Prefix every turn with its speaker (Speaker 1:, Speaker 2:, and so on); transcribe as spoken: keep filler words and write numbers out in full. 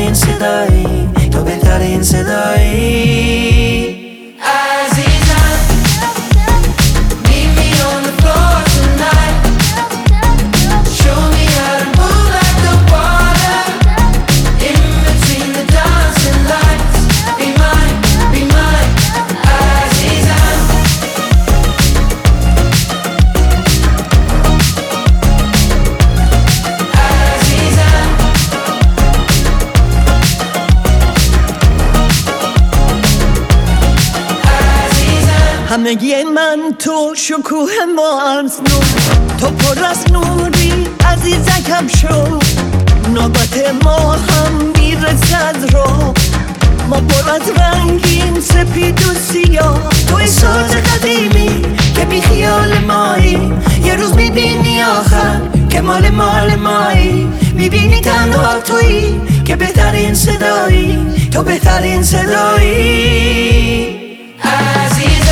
Speaker 1: بهترین صدایی، تو بهترین صدایی.
Speaker 2: همگی من تو شکوه ما از نو، تو پر از نوری عزیزکم شو. نوبت ما هم میرسد رو، ما پر از رنگیم سپید و سیاه. توی ساز قدیمی که بی خیال مایی، یه روز میبینی آخر که مال مال مایی. میبینی تنها تویی که بهترین صدایی، تو بهترین صدایی. عزیز